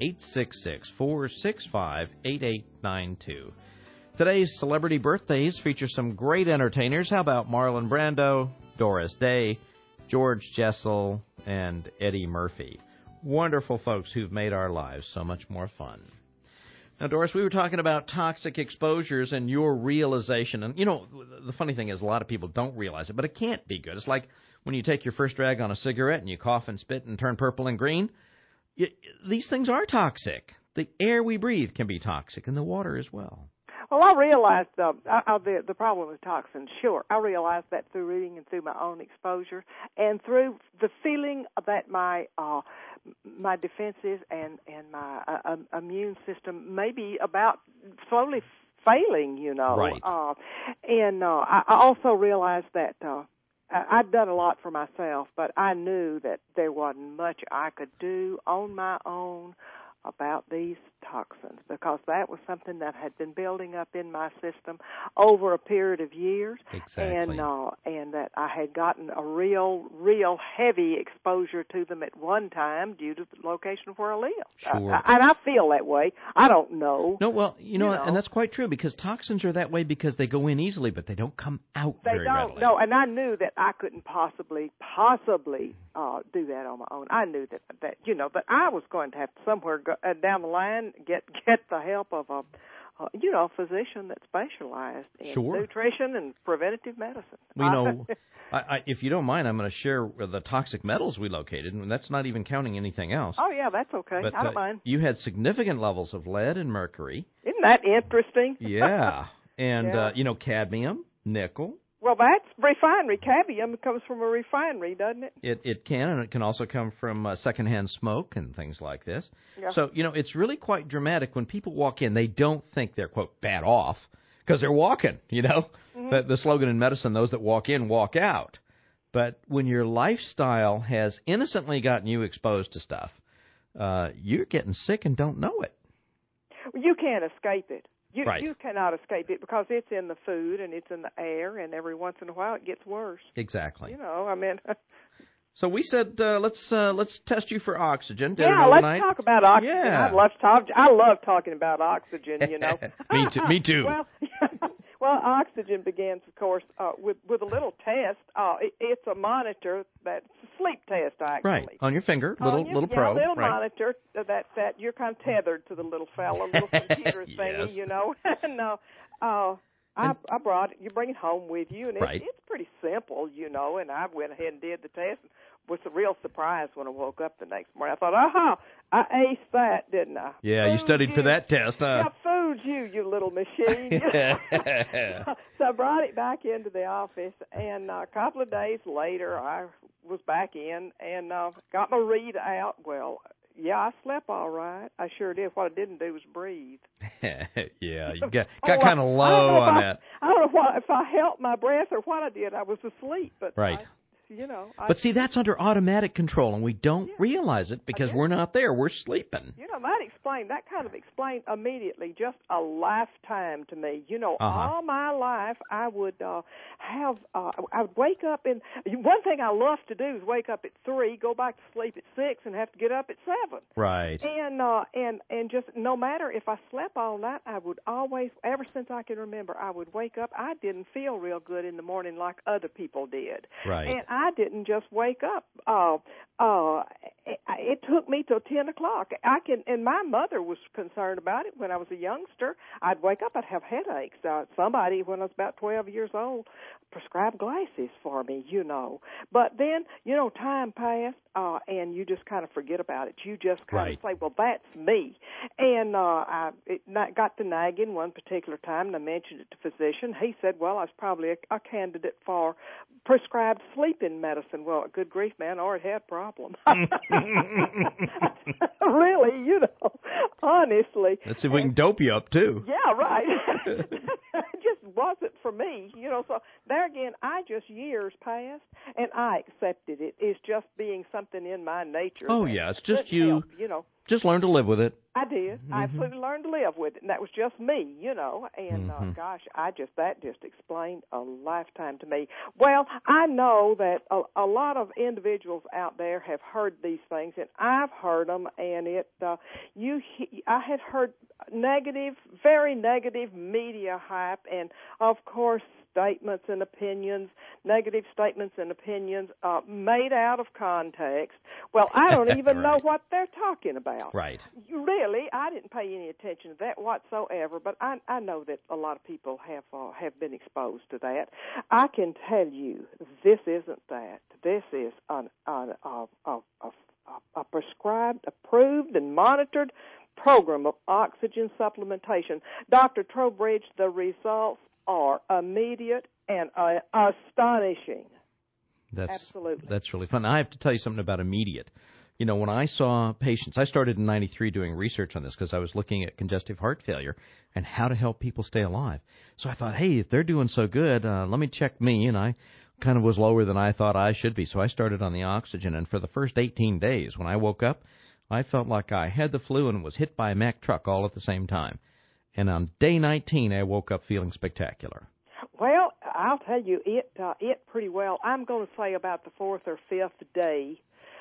1-866-465-8892. Today's celebrity birthdays feature some great entertainers. How about Marlon Brando, Doris Day, George Jessel, and Eddie Murphy? Wonderful folks who've made our lives so much more fun. Now, Doris, we were talking about toxic exposures and your realization. And, the funny thing is a lot of people don't realize it, but it can't be good. It's like when you take your first drag on a cigarette and you cough and spit and turn purple and green. These things are toxic. The air we breathe can be toxic, and the water as well. Well, I realized the problem with toxins. Sure, I realized that through reading and through my own exposure, and through the feeling that my defenses and my immune system may be about slowly failing. Right. And I also realized that I'd done a lot for myself, but I knew that there wasn't much I could do on my own about these toxins, because that was something that had been building up in my system over a period of years. Exactly. And that I had gotten a real heavy exposure to them at one time due to the location where I live. Sure. And I feel that way. I don't know. No, well, and that's quite true, because toxins are that way because they go in easily, but they don't come out very readily. No, and I knew that I couldn't possibly do that on my own. I knew that but I was going to have to somewhere go down the line get the help of a physician that specialized in nutrition and preventative medicine. Well, if you don't mind, I'm going to share the toxic metals we located, and that's not even counting anything else. Oh, yeah, that's okay. But, I don't mind. You had significant levels of lead and mercury. Isn't that interesting? Yeah. And, cadmium, nickel. Well, that's refinery. Cadmium comes from a refinery, doesn't it? It can, and it can also come from secondhand smoke and things like this. Yeah. So, it's really quite dramatic. When people walk in, they don't think they're, quote, bad off, because they're walking, Mm-hmm. The slogan in medicine, those that walk in, walk out. But when your lifestyle has innocently gotten you exposed to stuff, you're getting sick and don't know it. You can't escape it. Right. You cannot escape it because it's in the food and it's in the air, and every once in a while it gets worse. Exactly. So we said let's test you for oxygen. Let's talk about oxygen. Yeah. I love talking about oxygen. Me too. Well, oxygen begins, of course, with a little test. It's a monitor that's a sleep test, actually. Right, on your finger, little probe. Little right. monitor that you're kind of tethered to the little fella, little computer thingy, And I brought it. You bring it home with you, and it's pretty simple, And I went ahead and did the test. Was a real surprise when I woke up the next morning. I thought, I aced that, didn't I? Yeah, you studied for that test, huh? I fooled you little machine. So I brought it back into the office, and a couple of days later, I was back in and got my read out. Well, Yeah, I slept all right. I sure did. What I didn't do was breathe. Yeah, you got kind of low on that. I don't know if I held my breath or what I did. I was asleep, but right. But see, that's under automatic control, and we don't realize it because we're not there. We're sleeping. That kind of explained immediately just a lifetime to me. All my life I would I would wake up one thing I love to do is wake up at 3, go back to sleep at 6, and have to get up at 7. Right. And just no matter if I slept all night, I would always, ever since I can remember, I would wake up. I didn't feel real good in the morning like other people did. Right. And I didn't just wake up. It took me till 10 o'clock. And my mother was concerned about it when I was a youngster. I'd wake up, I'd have headaches. Somebody, when I was about 12 years old, prescribed glasses for me, But then, time passed, and you just kind of forget about it. You just kind of say, well, that's me. And it got to nagging one particular time, and I mentioned it to a physician. He said, well, I was probably a candidate for prescribed sleeping medicine. Well, good grief, man, I already had problems. Really, honestly. Let's see if we can dope you up, too. Yeah, right. It just wasn't for me, So there again, years passed, and I accepted it. It's just being something in my nature. Oh, yeah, it's just you. Help, Just learn to live with it. I did. I absolutely learned to live with it, and that was just me, And that just explained a lifetime to me. Well, I know that a lot of individuals out there have heard these things, and I've heard them, and I had heard negative, very negative media hype, and of course statements and opinions, negative statements and opinions made out of context. Well, I don't even know what they're talking about. Right. Really, I didn't pay any attention to that whatsoever, but I know that a lot of people have been exposed to that. I can tell you this isn't that. This is a prescribed, approved, and monitored program of oxygen supplementation. Dr. Trowbridge, the results are immediate and astonishing. Absolutely. That's really fun. I have to tell you something about immediate. When I saw patients, I started in 93 doing research on this because I was looking at congestive heart failure and how to help people stay alive. So I thought, hey, if they're doing so good, let me check me. And I kind of was lower than I thought I should be. So I started on the oxygen. And for the first 18 days, when I woke up, I felt like I had the flu and was hit by a Mack truck all at the same time. And on day 19, I woke up feeling spectacular. Well, I'll tell you, it pretty well. I'm going to say about the 4th or 5th day,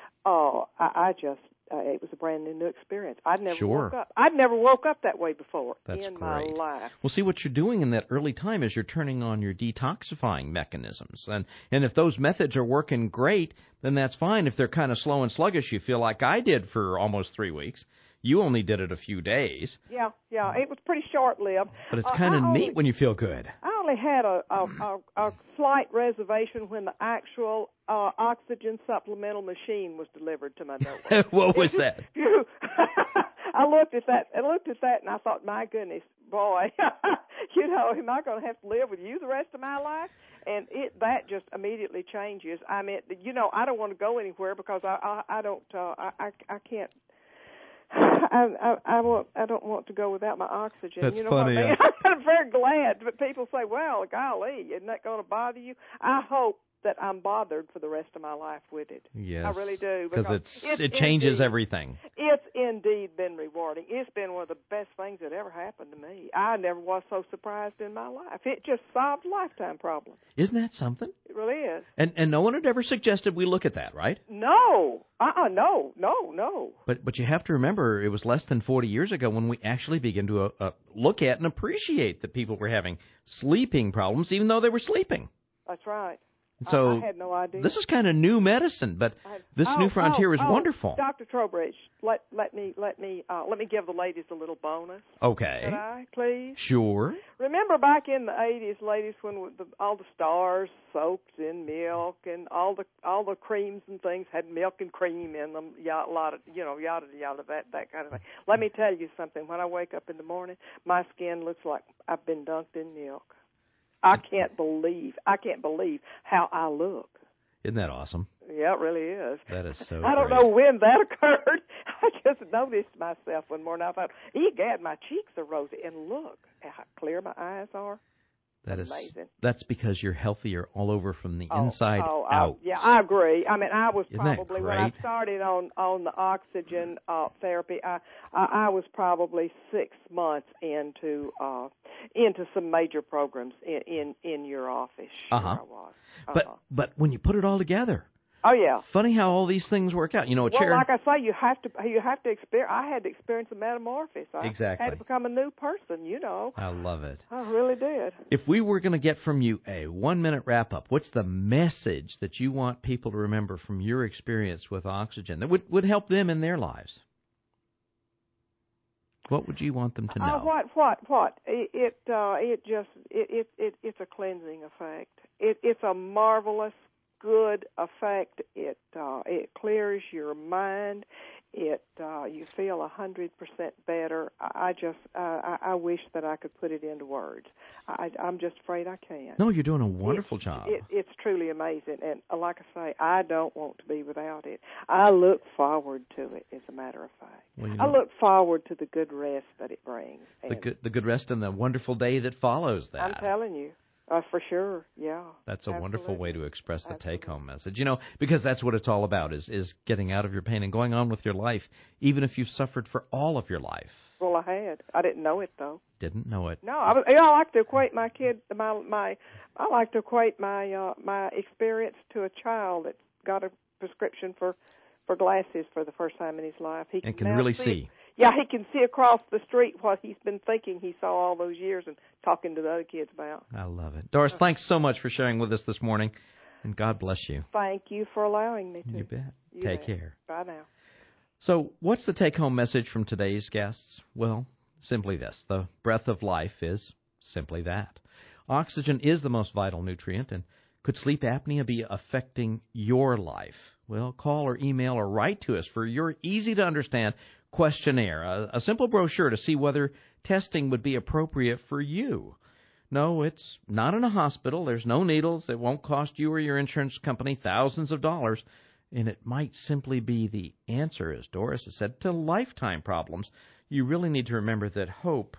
it was a brand new experience. I'd never woke up that way before in my life. Well, see, what you're doing in that early time is you're turning on your detoxifying mechanisms. And if those methods are working great, then that's fine. If they're kind of slow and sluggish, you feel like I did for almost 3 weeks. You only did it a few days. Yeah, it was pretty short-lived. But it's kind of neat when you feel good. I only had a slight reservation when the actual oxygen supplemental machine was delivered to my door. What was that? I looked at that and I thought, my goodness, boy, am I going to have to live with you the rest of my life? And that just immediately changes. I mean, I don't want to go anywhere because I can't. I don't want to go without my oxygen. That's you know funny. What I mean? I'm very glad, but people say, "Well, golly, isn't that going to bother you?" I hope that I'm bothered for the rest of my life with it. Yes, I really do, because it changes everything. It's indeed been rewarding. It's been one of the best things that ever happened to me. I never was so surprised in my life. It just solved lifetime problems. Isn't that something? It really is. And no one had ever suggested we look at that, right? No. No. But you have to remember, it was less than 40 years ago when we actually began to look at and appreciate that people were having sleeping problems, even though they were sleeping. That's right. So I had no idea. This is kind of new medicine, but this new frontier is wonderful. Dr. Trowbridge, let me give the ladies a little bonus. Okay. Could I, please? Sure. Remember back in the 80s, ladies, when all the stars soaked in milk and all the creams and things had milk and cream in them, a lot of yada that kind of thing. Let me tell you something. When I wake up in the morning, my skin looks like I've been dunked in milk. I can't believe how I look. Isn't that awesome? Yeah, it really is. That is so I don't great. know when that occurred. I just noticed myself one morning. I thought, egad, my cheeks are rosy. And look how clear my eyes are. That's amazing. That's because you're healthier all over from the inside out. Yeah, I agree. I mean, I was Isn't that probably, great? when I started on the oxygen therapy, I was probably 6 months into some major programs in your office. Sure I was. But when you put it all together, oh yeah, funny how all these things work out. You know, well, like I say, you have to experience. I had to experience a metamorphosis. I Exactly. had to become a new person. You know. I love it. I really did. If we were going to get from you a 1-minute wrap-up, what's the message that you want people to remember from your experience with oxygen that would help them in their lives? What would you want them to know? What? It's a cleansing effect. It's a marvelous, good effect. It clears your mind. You feel 100% better. I wish that I could put it into words. I'm just afraid I can't. No, you're doing a wonderful job. It's truly amazing, and like I say, I don't want to be without it. I look forward to it, as a matter of fact. Well, I look forward to the good rest that it brings. The good rest and the wonderful day that follows that. I'm telling you. For sure, yeah. That's a wonderful Absolutely. way to express the take-home message. You know, because that's what it's all about, is getting out of your pain and going on with your life, even if you've suffered for all of your life. Well, I had. I didn't know it, though. Didn't know it. No, I like to equate my experience to a child that got a prescription for glasses for the first time in his life. He can really see. Yeah, he can see across the street what he's been thinking he saw all those years and talking to the other kids about. I love it. Doris, thanks so much for sharing with us this morning, and God bless you. Thank you for allowing me to. You bet. You Take bet. care. Bye now. So what's the take-home message from today's guests? Well, simply this. The breath of life is simply that. Oxygen is the most vital nutrient, and could sleep apnea be affecting your life? Well, call or email or write to us for your easy-to-understand questionnaire, a simple brochure to see whether testing would be appropriate for you. No, it's not in a hospital. There's no needles. It won't cost you or your insurance company thousands of dollars. And it might simply be the answer, as Doris has said, to lifetime problems. You really need to remember that help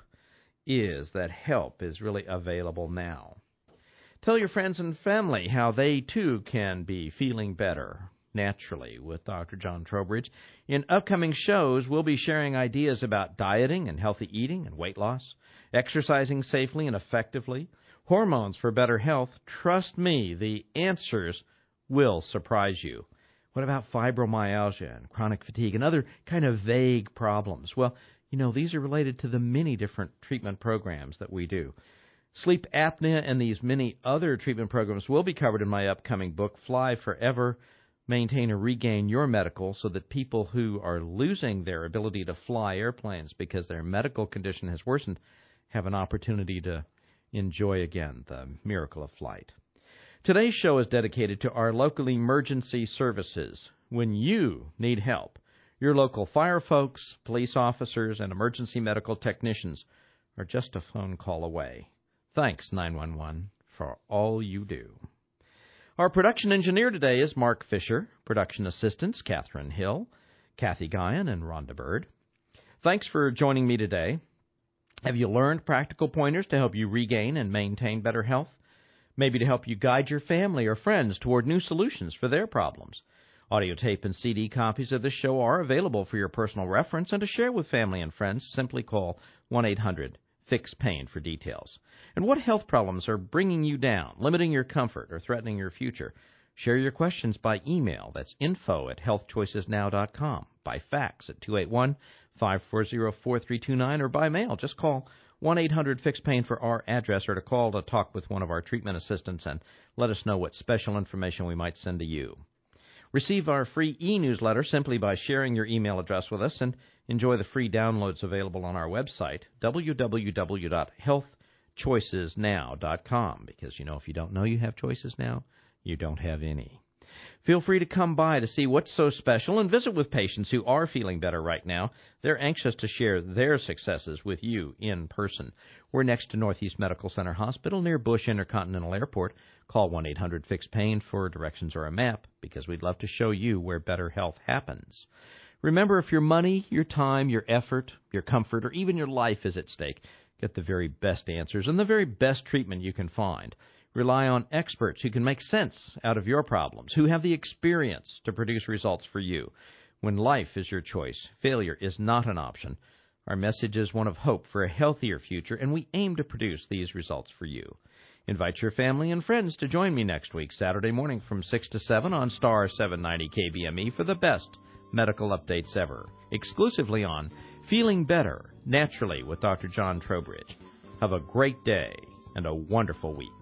is really available now. Tell your friends and family how they, too, can be feeling better naturally with Dr. John Trowbridge. In upcoming shows, we'll be sharing ideas about dieting and healthy eating and weight loss, exercising safely and effectively, hormones for better health. Trust me, the answers will surprise you. What about fibromyalgia and chronic fatigue and other kind of vague problems? Well, you know, these are related to the many different treatment programs that we do. Sleep apnea and these many other treatment programs will be covered in my upcoming book, Fly Forever, Maintain or Regain Your Medical, so that people who are losing their ability to fly airplanes because their medical condition has worsened have an opportunity to enjoy again the miracle of flight. Today's show is dedicated to our local emergency services. When you need help, your local fire folks, police officers, and emergency medical technicians are just a phone call away. Thanks, 911, for all you do. Our production engineer today is Mark Fisher. Production assistants, Catherine Hill, Kathy Guyan, and Rhonda Bird. Thanks for joining me today. Have you learned practical pointers to help you regain and maintain better health? Maybe to help you guide your family or friends toward new solutions for their problems. Audio tape and CD copies of this show are available for your personal reference and to share with family and friends. Simply call 1-800-FIX-PAIN for details. And what health problems are bringing you down, limiting your comfort, or threatening your future? Share your questions by email. That's info@healthchoicesnow.com. By fax at 281-540-4329 or by mail. Just call 1-800-FIX-PAIN for our address or to call to talk with one of our treatment assistants and let us know what special information we might send to you. Receive our free e-newsletter simply by sharing your email address with us and enjoy the free downloads available on our website, www.healthchoicesnow.com, because, you know, if you don't know you have choices now, you don't have any. Feel free to come by to see what's so special and visit with patients who are feeling better right now. They're anxious to share their successes with you in person. We're next to Northeast Medical Center Hospital near Bush Intercontinental Airport. Call 1-800-FIX-PAIN for directions or a map, because we'd love to show you where better health happens. Remember, if your money, your time, your effort, your comfort, or even your life is at stake, get the very best answers and the very best treatment you can find. Rely on experts who can make sense out of your problems, who have the experience to produce results for you. When life is your choice, failure is not an option. Our message is one of hope for a healthier future, and we aim to produce these results for you. Invite your family and friends to join me next week, Saturday morning from 6 to 7 on Star 790 KBME for the best medical updates ever, exclusively on Feeling Better Naturally with Dr. John Trowbridge. Have a great day and a wonderful week.